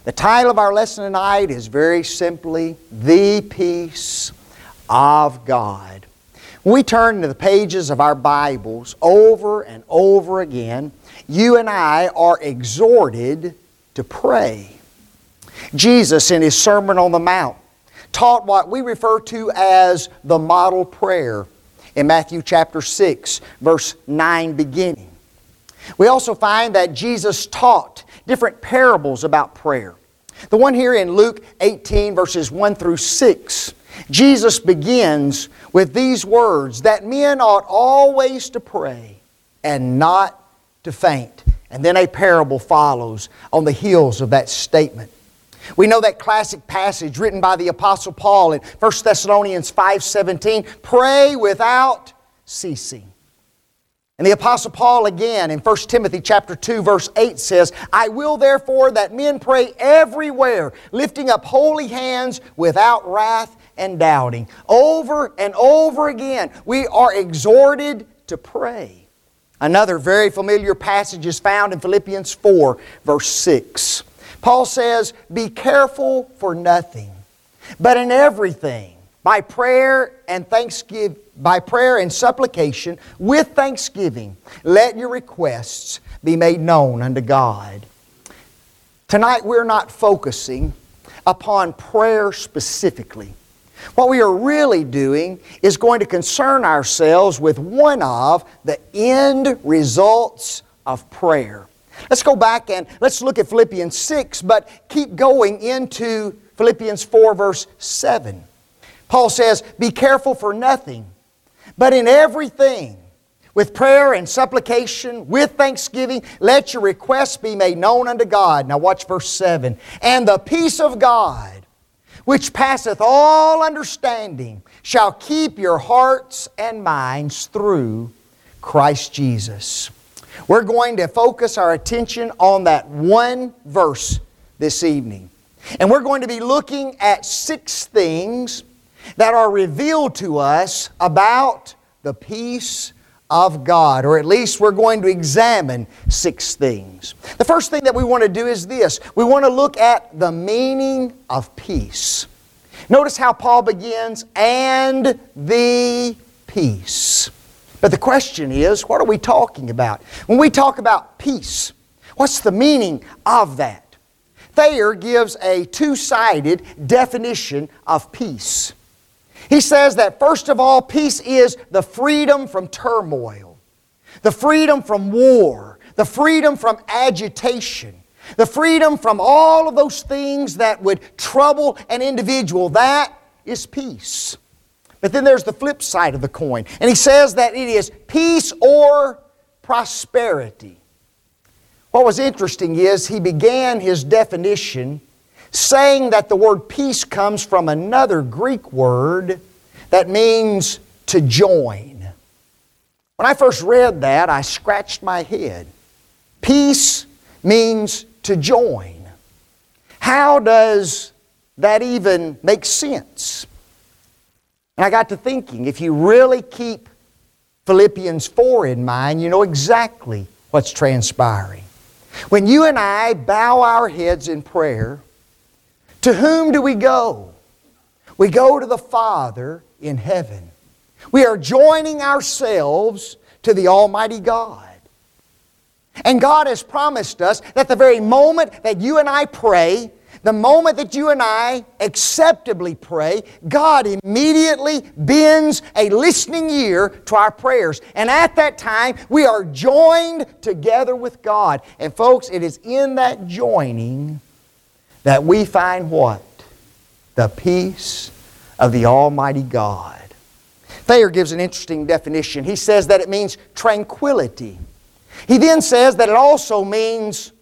The title of our lesson tonight is very simply, The Peace of God. When we turn to the pages of our Bibles over and over again, you and I are exhorted to pray. Jesus, in His Sermon on the Mount, taught what we refer to as the model prayer in Matthew chapter 6, verse 9 beginning. We also find that Jesus taught different parables about prayer. The one here in Luke 18, verses 1 through 6, Jesus begins with these words, that men ought always to pray and not to faint. And then a parable follows on the heels of that statement. We know that classic passage written by the Apostle Paul in 1 Thessalonians 5:17, pray without ceasing. And the Apostle Paul again in 1 Timothy chapter 2 verse 8 says, I will therefore that men pray everywhere, lifting up holy hands without wrath and doubting. Over and over again, we are exhorted to pray. Another very familiar passage is found in Philippians 4 verse 6. Paul says, be careful for nothing, but in everything, by prayer and supplication, with thanksgiving, let your requests be made known unto God. Tonight we're not focusing upon prayer specifically. What we are really doing is going to concern ourselves with one of the end results of prayer. Let's go back and let's look at Philippians 6, but keep going into Philippians 4 verse 7. Paul says, be careful for nothing, but in everything, with prayer and supplication, with thanksgiving, let your requests be made known unto God. Now watch verse 7. And the peace of God, which passeth all understanding, shall keep your hearts and minds through Christ Jesus. We're going to focus our attention on that one verse this evening. And we're going to be looking at 6 things that are revealed to us about the peace of God. Or at least we're going to examine 6 things. The first thing that we want to do is this. We want to look at the meaning of peace. Notice how Paul begins, and the peace. But the question is, what are we talking about? When we talk about peace, what's the meaning of that? Thayer gives a 2-sided definition of peace. He says that first of all, peace is the freedom from turmoil, the freedom from war, the freedom from agitation, the freedom from all of those things that would trouble an individual. That is peace. But then there's the flip side of the coin. And he says that it is peace or prosperity. What was interesting is he began his definition saying that the word peace comes from another Greek word that means to join. When I first read that, I scratched my head. Peace means to join. How does that even make sense? And I got to thinking, if you really keep Philippians 4 in mind, you know exactly what's transpiring. When you and I bow our heads in prayer, to whom do we go? We go to the Father in heaven. We are joining ourselves to the Almighty God. And God has promised us that the very moment that you and I pray, the moment that you and I acceptably pray, God immediately bends a listening ear to our prayers. And at that time, we are joined together with God. And folks, it is in that joining that we find what? The peace of the Almighty God. Thayer gives an interesting definition. He says that it means tranquility. He then says that it also means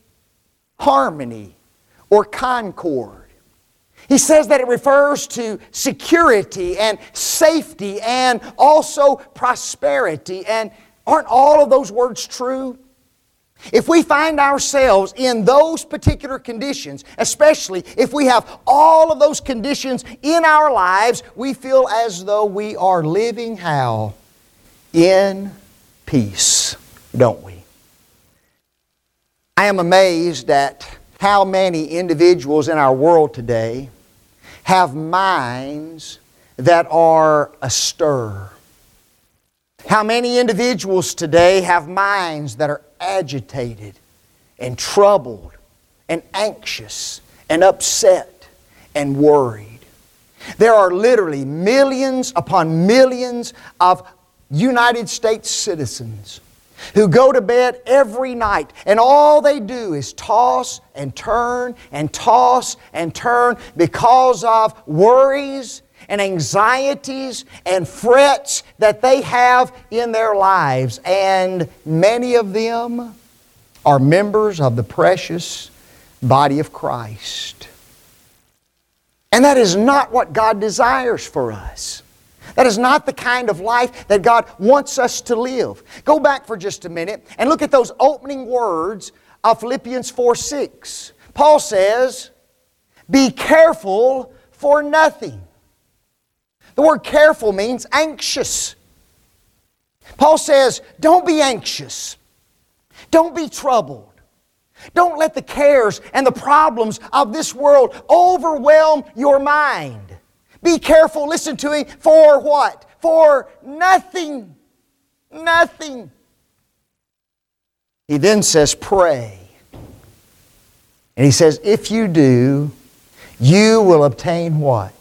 harmony or concord. He says that it refers to security and safety and also prosperity. And aren't all of those words true? If we find ourselves in those particular conditions, especially if we have all of those conditions in our lives, we feel as though we are living how? In peace, don't we? I am amazed at how many individuals in our world today have minds that are astir. How many individuals today have minds that are agitated and troubled and anxious and upset and worried. There are literally millions upon millions of United States citizens who go to bed every night and all they do is toss and turn and toss and turn because of worries and anxieties and frets that they have in their lives. And many of them are members of the precious body of Christ. And that is not what God desires for us. That is not the kind of life that God wants us to live. Go back for just a minute and look at those opening words of Philippians 4:6. Paul says, "Be careful for nothing." The word careful means anxious. Paul says, don't be anxious. Don't be troubled. Don't let the cares and the problems of this world overwhelm your mind. Be careful, listen to me, for what? For nothing. Nothing. He then says, pray. And he says, if you do, you will obtain what?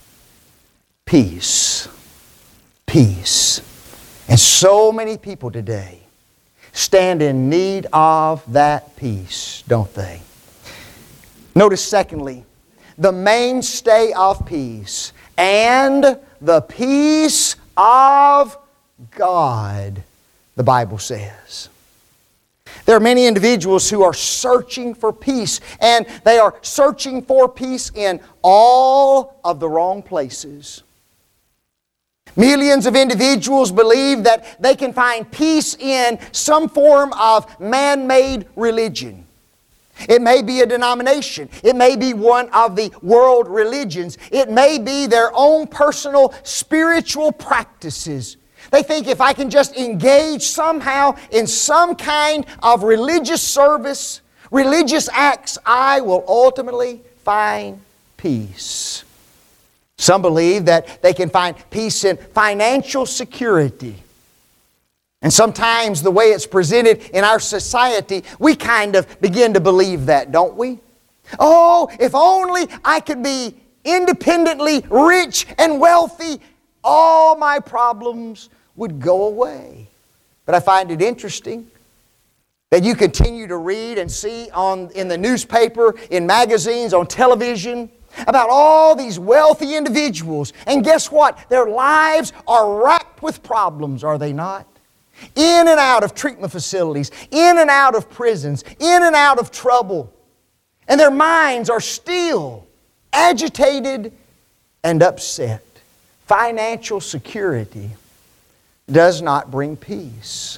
Peace. Peace. And so many people today stand in need of that peace, don't they? Notice secondly, the mainstay of peace and the peace of God, the Bible says. There are many individuals who are searching for peace, and they are searching for peace in all of the wrong places. Millions of individuals believe that they can find peace in some form of man-made religion. It may be a denomination. It may be one of the world religions. It may be their own personal spiritual practices. They think if I can just engage somehow in some kind of religious service, religious acts, I will ultimately find peace. Some believe that they can find peace in financial security. And sometimes the way it's presented in our society, we kind of begin to believe that, don't we? Oh, if only I could be independently rich and wealthy, all my problems would go away. But I find it interesting that you continue to read and see in the newspaper, in magazines, on television, about all these wealthy individuals. And guess what? Their lives are racked with problems, are they not? In and out of treatment facilities, in and out of prisons, in and out of trouble. And their minds are still agitated and upset. Financial security does not bring peace.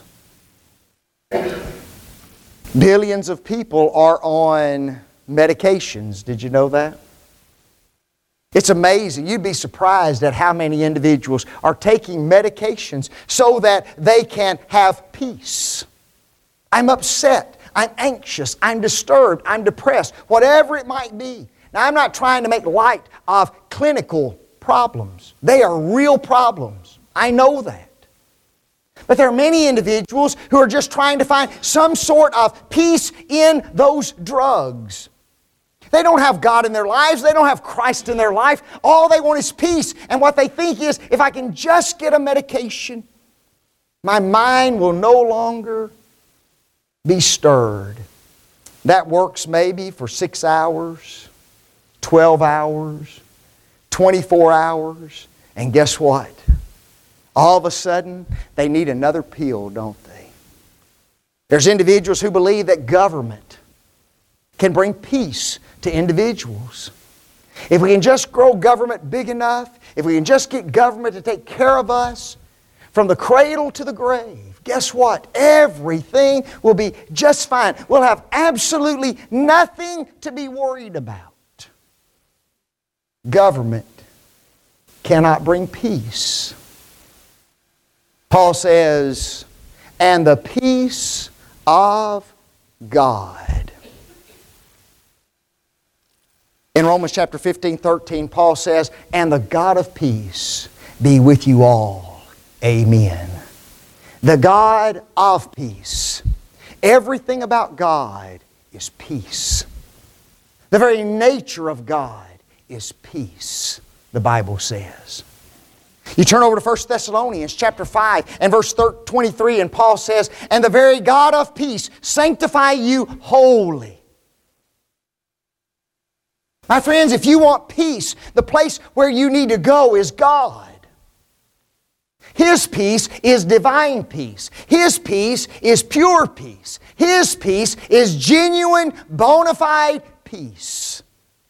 Billions of people are on medications. Did you know that? It's amazing. You'd be surprised at how many individuals are taking medications so that they can have peace. I'm upset. I'm anxious. I'm disturbed. I'm depressed. Whatever it might be. Now, I'm not trying to make light of clinical problems. They are real problems. I know that. But there are many individuals who are just trying to find some sort of peace in those drugs. They don't have God in their lives. They don't have Christ in their life. All they want is peace. And what they think is, if I can just get a medication, my mind will no longer be stirred. That works maybe for 6 hours, 12 hours, 24 hours. And guess what? All of a sudden, they need another pill, don't they? There's individuals who believe that government can bring peace to individuals. If we can just grow government big enough, if we can just get government to take care of us from the cradle to the grave, guess what? Everything will be just fine. We'll have absolutely nothing to be worried about. Government cannot bring peace. Paul says, and the peace of God. In Romans chapter 15, 13, Paul says, "And the God of peace be with you all." Amen. The God of peace. Everything about God is peace. The very nature of God is peace, the Bible says. You turn over to 1 Thessalonians chapter 5 and verse 23, and Paul says, "And the very God of peace sanctify you wholly." My friends, if you want peace, the place where you need to go is God. His peace is divine peace. His peace is pure peace. His peace is genuine, bona fide peace.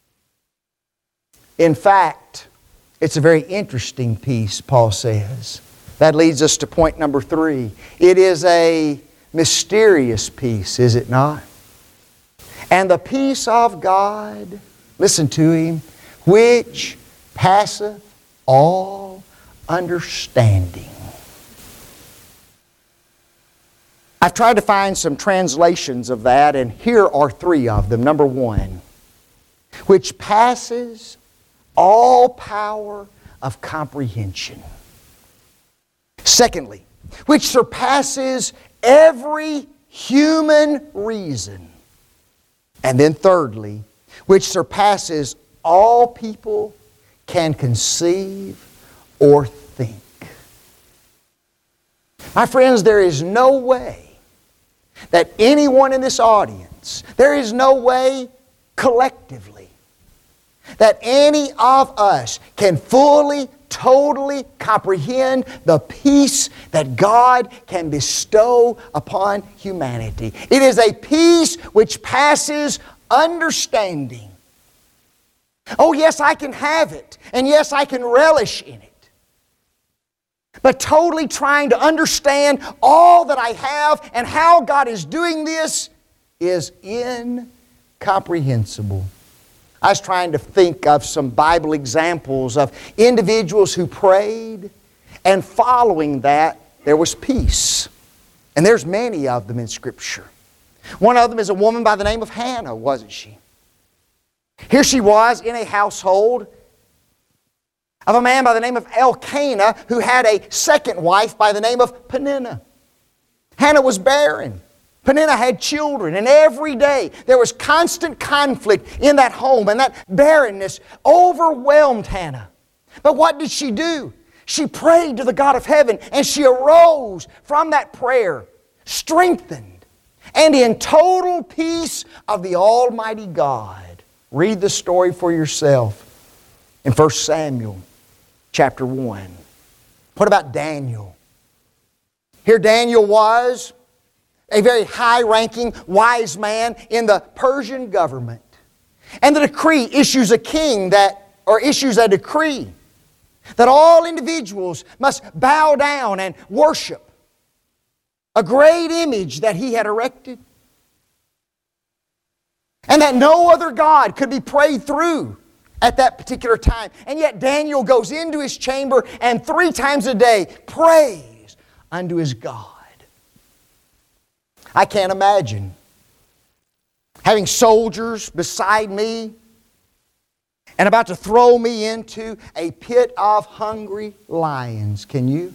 In fact, it's a very interesting peace, Paul says. That leads us to point number 3. It is a mysterious peace, is it not? And the peace of God, listen to Him, which passeth all understanding. I've tried to find some translations of that, and here are 3 of them. Number 1, which passes all power of comprehension. Secondly, which surpasses every human reason. And then thirdly, which surpasses all people can conceive or think. My friends, there is no way that anyone in this audience, there is no way collectively that any of us can fully, totally comprehend the peace that God can bestow upon humanity. It is a peace which passes understanding. Oh yes, I can have it, and yes, I can relish in it. But totally trying to understand all that I have and how God is doing this is incomprehensible. I was trying to think of some Bible examples of individuals who prayed, and following that, there was peace. And there's many of them in Scripture. One of them is a woman by the name of Hannah, wasn't she? Here she was in a household of a man by the name of Elkanah who had a second wife by the name of Peninnah. Hannah was barren. Peninnah had children, and every day there was constant conflict in that home, and that barrenness overwhelmed Hannah. But what did she do? She prayed to the God of heaven, and she arose from that prayer, strengthened, and in total peace of the Almighty God. Read the story for yourself in 1 Samuel chapter 1. What about Daniel? Here Daniel was a very high-ranking, wise man in the Persian government. And the decree issues a decree that all individuals must bow down and worship a great image that he had erected, and that no other God could be prayed through at that particular time. And yet Daniel goes into his chamber and 3 times a day prays unto his God. I can't imagine having soldiers beside me and about to throw me into a pit of hungry lions. Can you?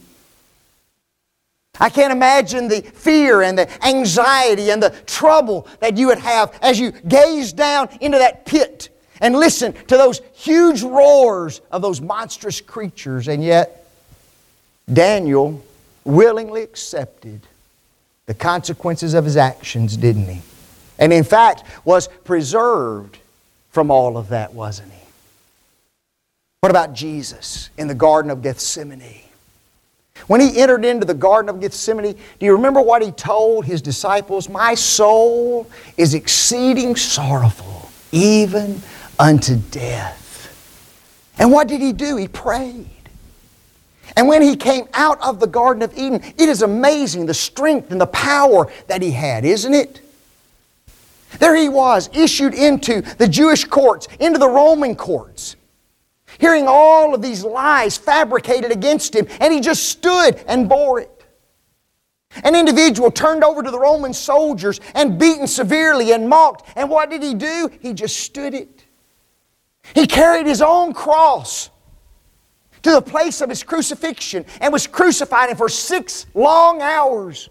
I can't imagine the fear and the anxiety and the trouble that you would have as you gaze down into that pit and listen to those huge roars of those monstrous creatures. And yet, Daniel willingly accepted the consequences of his actions, didn't he? And in fact, was preserved from all of that, wasn't he? What about Jesus in the Garden of Gethsemane? When He entered into the Garden of Gethsemane, do you remember what He told His disciples? My soul is exceeding sorrowful, even unto death. And what did He do? He prayed. And when He came out of the Garden of Eden, it is amazing the strength and the power that He had, isn't it? There He was, issued into the Jewish courts, into the Roman courts, hearing all of these lies fabricated against Him, and He just stood and bore it. An individual turned over to the Roman soldiers and beaten severely and mocked, and what did He do? He just stood it. He carried His own cross to the place of His crucifixion and was crucified, and for 6 long hours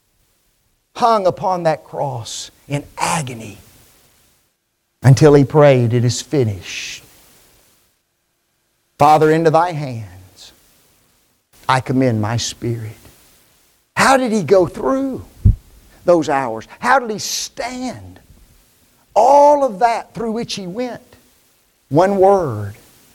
hung upon that cross in agony until He prayed, "It is finished. Father, into Thy hands I commend my spirit." How did He go through those hours? How did He stand all of that through which He went? One word: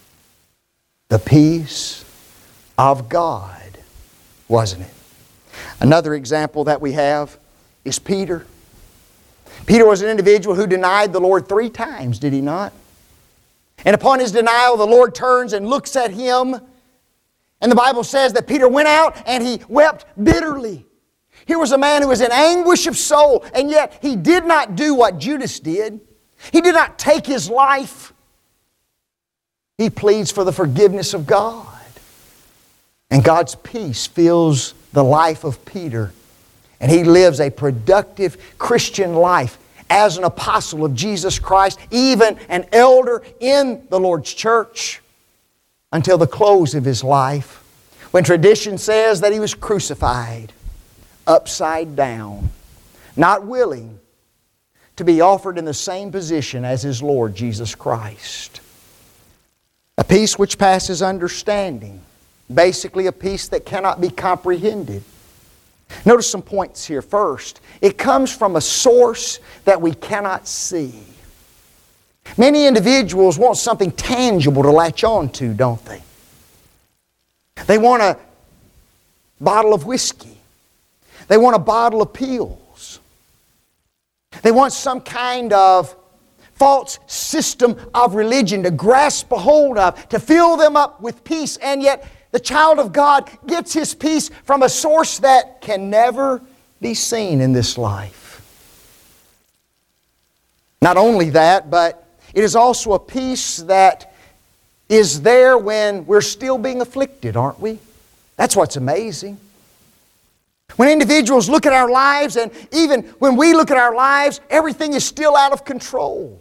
the peace of God, wasn't it? Another example that we have is Peter. Peter was an individual who denied the Lord 3 times, did he not? And upon his denial, the Lord turns and looks at him. And the Bible says that Peter went out and he wept bitterly. Here was a man who was in anguish of soul, and yet he did not do what Judas did. He did not take his life. He pleads for the forgiveness of God. And God's peace fills the life of Peter. And he lives a productive Christian life as an apostle of Jesus Christ, even an elder in the Lord's church, until the close of his life, when tradition says that he was crucified upside down, not willing to be offered in the same position as his Lord Jesus Christ. A peace which passes understanding. Basically a peace that cannot be comprehended. Notice some points here. First, it comes from a source that we cannot see. Many individuals want something tangible to latch on to, don't they? They want a bottle of whiskey. They want a bottle of pills. They want some kind of false system of religion to grasp a hold of, to fill them up with peace. And yet the child of God gets his peace from a source that can never be seen in this life. Not only that, but it is also a peace that is there when we're still being afflicted, aren't we? That's what's amazing. When individuals look at our lives, and even when we look at our lives, everything is still out of control.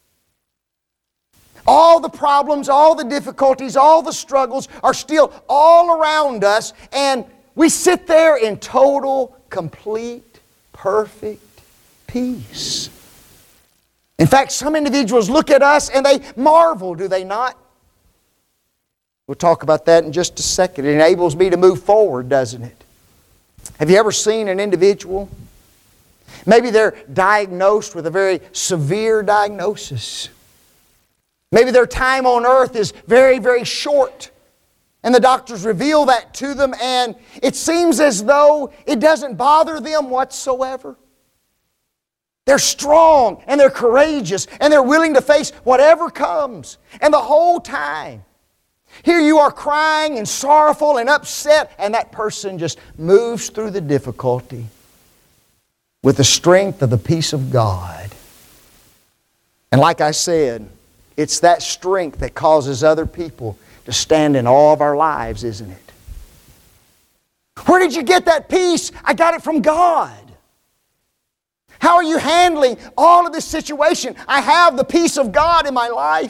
All the problems, all the difficulties, all the struggles are still all around us, and we sit there in total, complete, perfect peace. In fact, some individuals look at us and they marvel, do they not? We'll talk about that in just a second. It enables me to move forward, doesn't it? Have you ever seen an individual? Maybe they're diagnosed with a very severe diagnosis. Maybe their time on earth is very, very short. And the doctors reveal that to them, and it seems as though it doesn't bother them whatsoever. They're strong, and they're courageous, and they're willing to face whatever comes. And the whole time, here you are crying and sorrowful and upset, and that person just moves through the difficulty with the strength of the peace of God. And like I said, it's that strength that causes other people to stand in awe of our lives, isn't it? Where did you get that peace? I got it from God. How are you handling all of this situation? I have the peace of God in my life.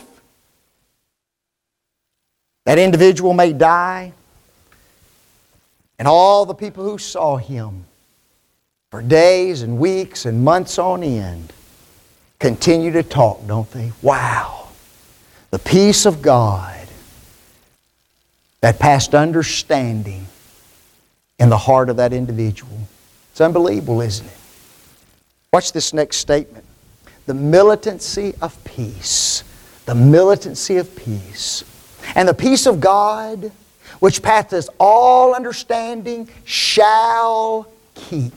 That individual may die, and all the people who saw him for days and weeks and months on end continue to talk, don't they? Wow! The peace of God that passed understanding in the heart of that individual. It's unbelievable, isn't it? Watch this next statement. The militancy of peace. The militancy of peace. And the peace of God, which passeth all understanding, shall keep.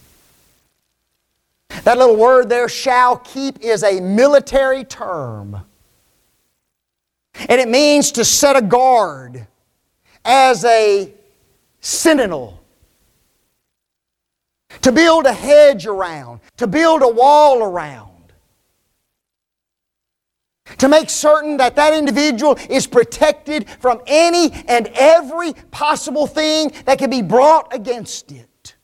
That little word there, shall keep, is a military term. And it means to set a guard as a sentinel. To build a hedge around. To build a wall around. To make certain that that individual is protected from any and every possible thing that can be brought against it.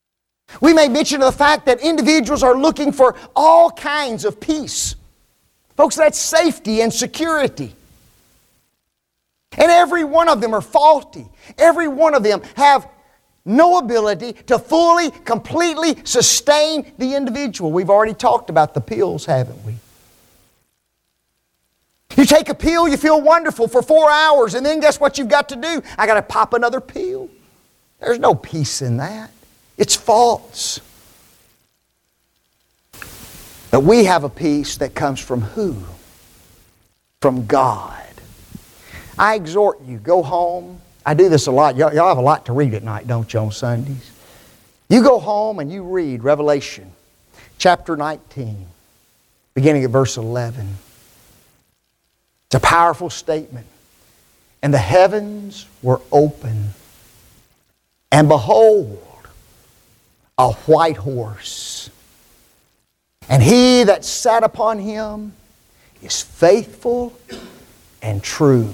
We may mention the fact that individuals are looking for all kinds of peace. Folks, that's safety and security. And every one of them are faulty. Every one of them have no ability to fully, completely sustain the individual. We've already talked about the pills, haven't we? You take a pill, you feel wonderful for 4 hours, and then guess what you've got to do? I got to pop another pill. There's no peace in that. It's false. But we have a peace that comes from who? From God. I exhort you, go home. I do this a lot. Y'all have a lot to read at night, don't you, on Sundays? You go home and you read Revelation chapter 19, beginning at verse 11. It's a powerful statement. And the heavens were open, and behold, a white horse. And he that sat upon him is faithful and true,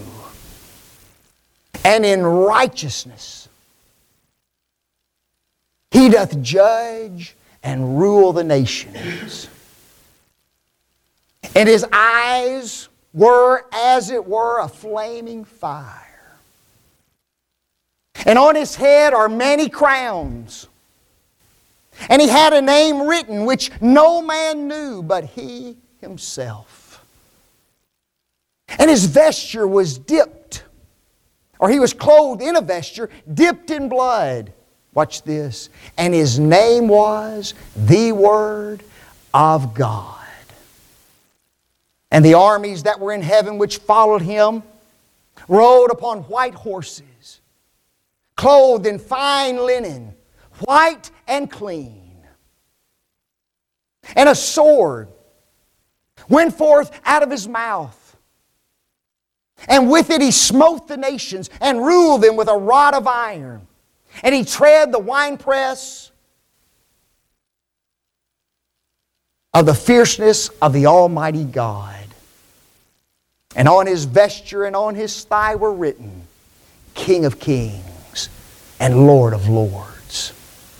and in righteousness he doth judge and rule the nations. And his eyes were, as it were, a flaming fire. And on his head are many crowns. And he had a name written which no man knew but he himself. And his vesture was dipped, or he was clothed in a vesture dipped in blood. Watch this. And his name was the Word of God. And the armies that were in heaven which followed him rode upon white horses, clothed in fine linen, white and clean. And a sword went forth out of his mouth. And with it he smote the nations and ruled them with a rod of iron. And he tread the winepress of the fierceness of the Almighty God. And on his vesture and on his thigh were written, King of Kings and Lord of Lords.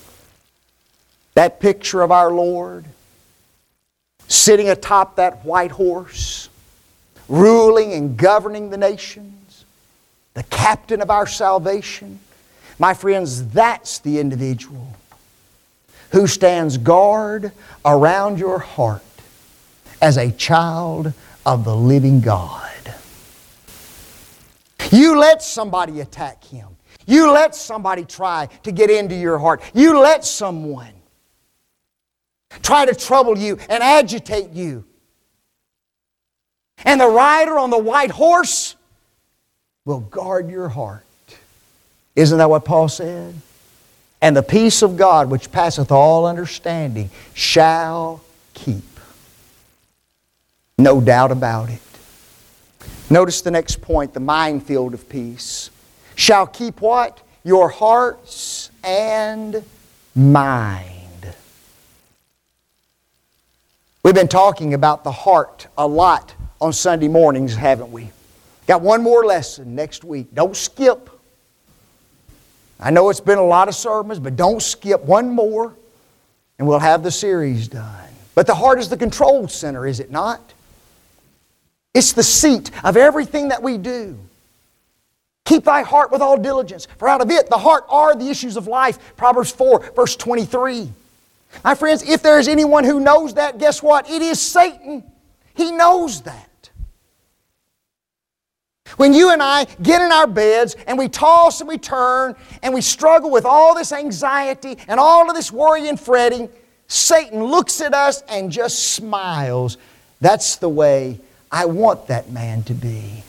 That picture of our Lord sitting atop that white horse, ruling and governing the nations, the captain of our salvation. My friends, that's the individual who stands guard around your heart as a child of the living God. You let somebody attack him. You let somebody try to get into your heart. You let someone try to trouble you and agitate you. And the rider on the white horse will guard your heart. Isn't that what Paul said? And the peace of God, which passeth all understanding, shall keep. No doubt about it. Notice the next point, the minefield of peace. Shall keep what? Your hearts and mind. We've been talking about the heart a lot on Sunday mornings, haven't we? Got one more lesson next week. Don't skip. I know it's been a lot of sermons, but don't skip one more and we'll have the series done. But the heart is the control center, is it not? It's the seat of everything that we do. Keep thy heart with all diligence, for out of it, the heart, are the issues of life. Proverbs 4, verse 23. My friends, if there is anyone who knows that, guess what? It is Satan. He knows that. When you and I get in our beds and we toss and we turn and we struggle with all this anxiety and all of this worry and fretting, Satan looks at us and just smiles. That's the way I want that man to be.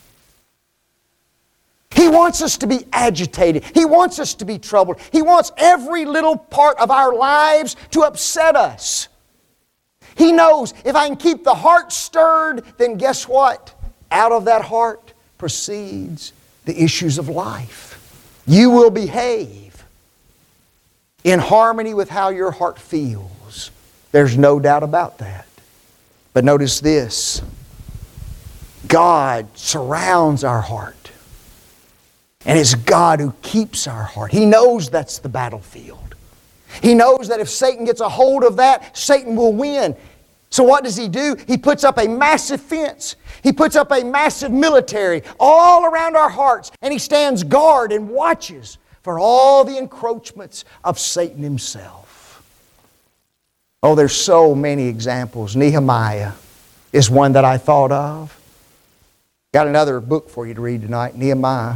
He wants us to be agitated. He wants us to be troubled. He wants every little part of our lives to upset us. He knows if I can keep the heart stirred, then guess what? Out of that heart proceeds the issues of life. You will behave in harmony with how your heart feels. There's no doubt about that. But notice this. God surrounds our heart. And it's God who keeps our heart. He knows that's the battlefield. He knows that if Satan gets a hold of that, Satan will win. So what does he do? He puts up a massive fence. He puts up a massive military all around our hearts. And he stands guard and watches for all the encroachments of Satan himself. Oh, there's so many examples. Nehemiah is one that I thought of. Got another book for you to read tonight, Nehemiah.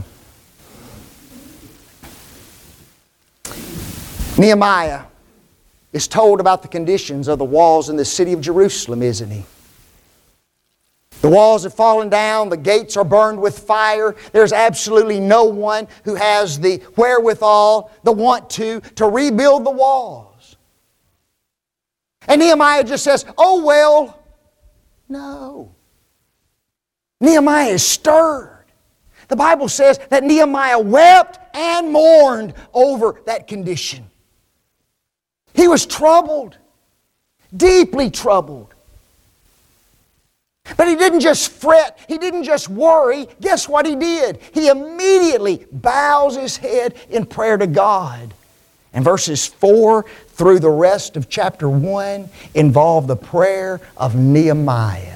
Nehemiah is told about the conditions of the walls in the city of Jerusalem, isn't he? The walls have fallen down, the gates are burned with fire. There's absolutely no one who has the wherewithal, the want to rebuild the walls. And Nehemiah just says, oh well, no. Nehemiah is stirred. The Bible says that Nehemiah wept and mourned over that condition. He was troubled, deeply troubled. But he didn't just fret, he didn't just worry. Guess what he did? He immediately bows his head in prayer to God. And verses 4 through the rest of chapter 1 involve the prayer of Nehemiah.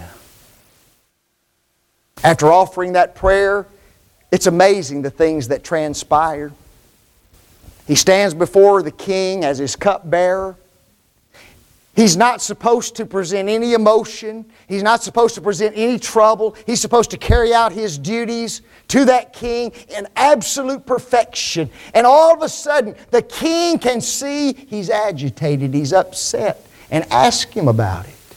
After offering that prayer, it's amazing the things that transpire. He stands before the king as his cupbearer. He's not supposed to present any emotion. He's not supposed to present any trouble. He's supposed to carry out his duties to that king in absolute perfection. And all of a sudden, the king can see he's agitated, he's upset, and ask him about it.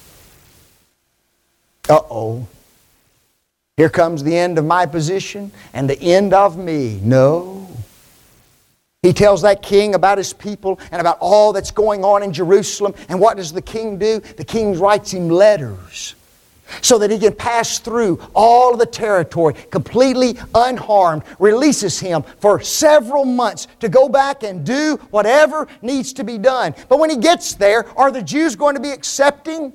Uh-oh. Here comes the end of my position and the end of me. No. He tells that king about his people and about all that's going on in Jerusalem. And what does the king do? The king writes him letters so that he can pass through all of the territory completely unharmed, releases him for several months to go back and do whatever needs to be done. But when he gets there, are the Jews going to be accepting?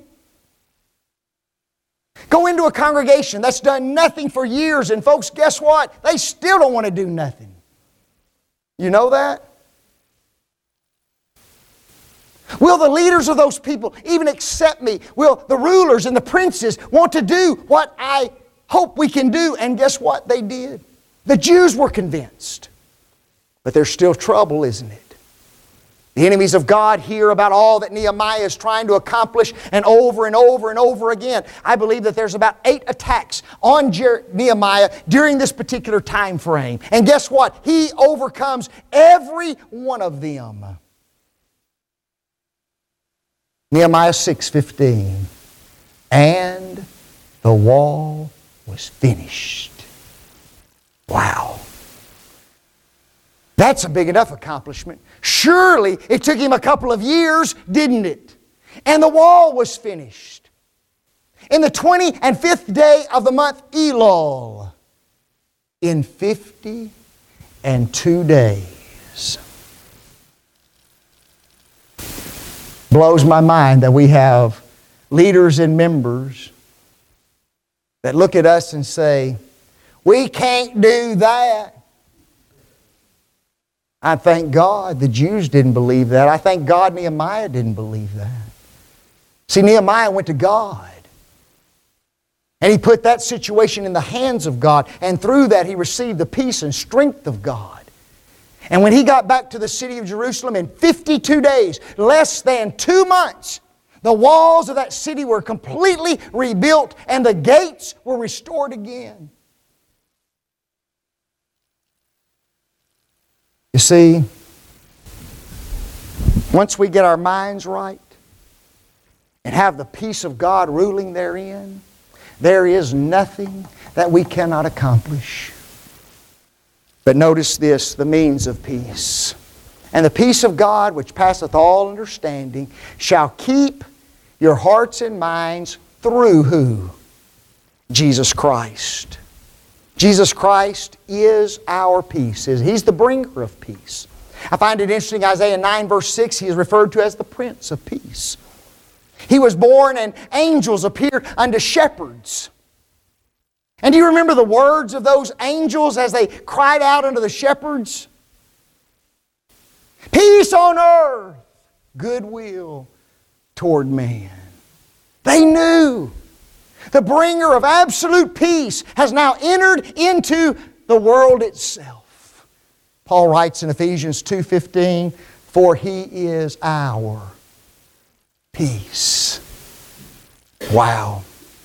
Go into a congregation that's done nothing for years, and folks, guess what? They still don't want to do nothing. You know that? Will the leaders of those people even accept me? Will the rulers and the princes want to do what I hope we can do? And guess what? They did. The Jews were convinced. But there's still trouble, isn't it? The enemies of God hear about all that Nehemiah is trying to accomplish, and over and over and over again. I believe that there's about 8 attacks on Nehemiah during this particular time frame. And guess what? He overcomes every one of them. Nehemiah 6:15. And the wall was finished. Wow. That's a big enough accomplishment. Surely it took him a couple of years, didn't it? And the wall was finished. In the 25th day of the month Elul, in 52 days. Blows my mind that we have leaders and members that look at us and say, we can't do that. I thank God the Jews didn't believe that. I thank God Nehemiah didn't believe that. See, Nehemiah went to God. And he put that situation in the hands of God. And through that he received the peace and strength of God. And when he got back to the city of Jerusalem in 52 days, less than 2 months, the walls of that city were completely rebuilt and the gates were restored again. You see, once we get our minds right and have the peace of God ruling therein, there is nothing that we cannot accomplish. But notice this, the means of peace. And the peace of God, which passeth all understanding, shall keep your hearts and minds through who? Jesus Christ. Jesus Christ is our peace. He's the bringer of peace. I find it interesting, Isaiah 9 verse 6, He is referred to as the Prince of Peace. He was born and angels appeared unto shepherds. And do you remember the words of those angels as they cried out unto the shepherds? Peace on earth, goodwill toward man. They knew the bringer of absolute peace has now entered into the world itself. Paul writes in Ephesians 2:15, "For He is our peace." Wow.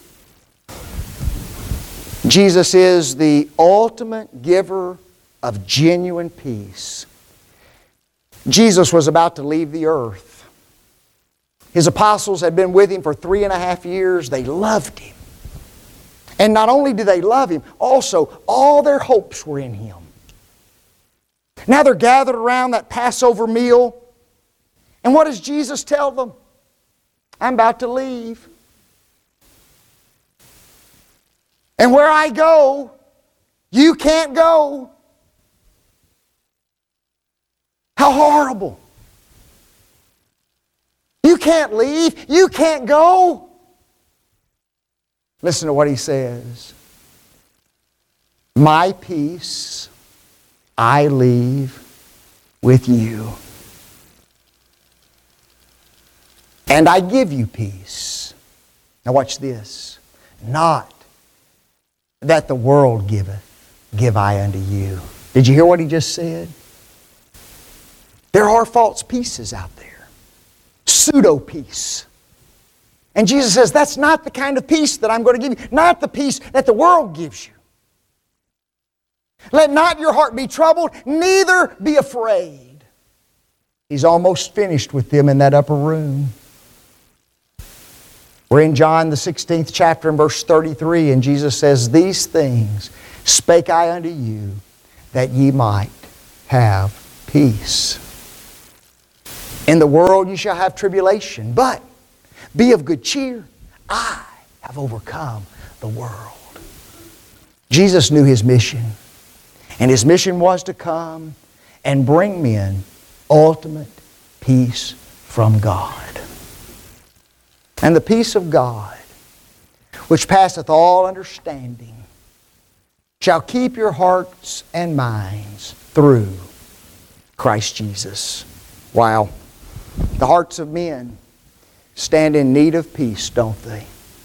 Jesus is the ultimate giver of genuine peace. Jesus was about to leave the earth. His apostles had been with Him for 3.5 years. They loved Him. And not only did they love Him, also all their hopes were in Him. Now they're gathered around that Passover meal. And what does Jesus tell them? I'm about to leave. And where I go, you can't go. How horrible. You can't leave. You can't go. Listen to what He says. My peace I leave with you. And I give you peace. Now watch this. Not that the world giveth, give I unto you. Did you hear what He just said? There are false peaces out there. Pseudo-peace. And Jesus says, that's not the kind of peace that I'm going to give you. Not the peace that the world gives you. Let not your heart be troubled, neither be afraid. He's almost finished with them in that upper room. We're in John the 16th chapter and verse 33, and Jesus says, These things spake I unto you, that ye might have peace. In the world you shall have tribulation, but be of good cheer. I have overcome the world. Jesus knew His mission. And His mission was to come and bring men ultimate peace from God. And the peace of God, which passeth all understanding, shall keep your hearts and minds through Christ Jesus. Wow. The hearts of men stand in need of peace, don't they?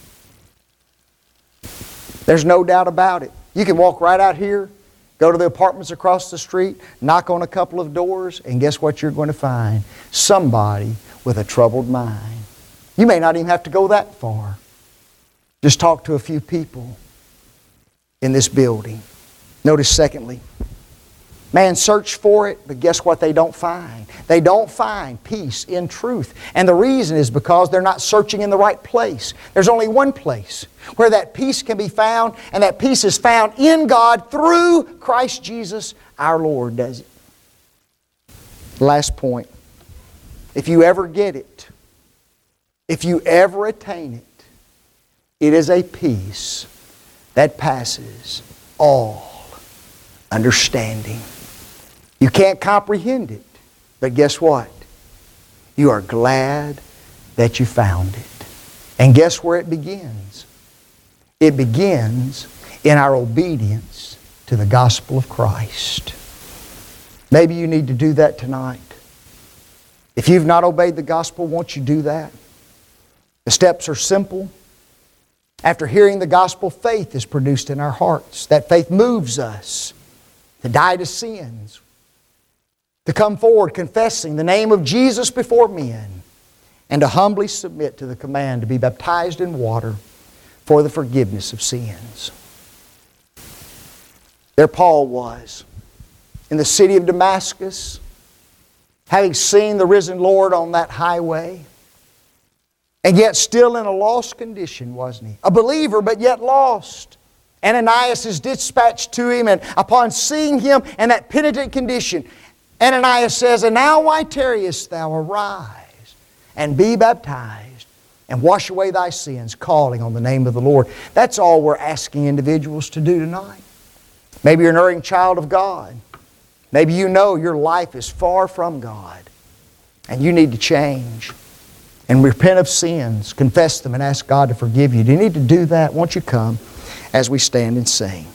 There's no doubt about it. You can walk right out here, go to the apartments across the street, knock on a couple of doors, and guess what you're going to find? Somebody with a troubled mind. You may not even have to go that far. Just talk to a few people in this building. Notice secondly, man search for it, but guess what they don't find? They don't find peace in truth. And the reason is because they're not searching in the right place. There's only one place where that peace can be found, and that peace is found in God through Christ Jesus our Lord, does it? Last point. If you ever get it, if you ever attain it, it is a peace that passes all understanding. You can't comprehend it, but guess what? You are glad that you found it. And guess where it begins? It begins in our obedience to the gospel of Christ. Maybe you need to do that tonight. If you've not obeyed the gospel, won't you do that? The steps are simple. After hearing the gospel, faith is produced in our hearts. That faith moves us to die to sins, to come forward confessing the name of Jesus before men, and to humbly submit to the command to be baptized in water for the forgiveness of sins. There Paul was in the city of Damascus, having seen the risen Lord on that highway, and yet still in a lost condition, wasn't he? A believer, but yet lost. Ananias is dispatched to him, and upon seeing him in that penitent condition, Ananias says, And now why tarriest thou? Arise, and be baptized, and wash away thy sins, calling on the name of the Lord. That's all we're asking individuals to do tonight. Maybe you're an erring child of God. Maybe you know your life is far from God, and you need to change and repent of sins, confess them, and ask God to forgive you. Do you need to do that? Won't you come as we stand and sing?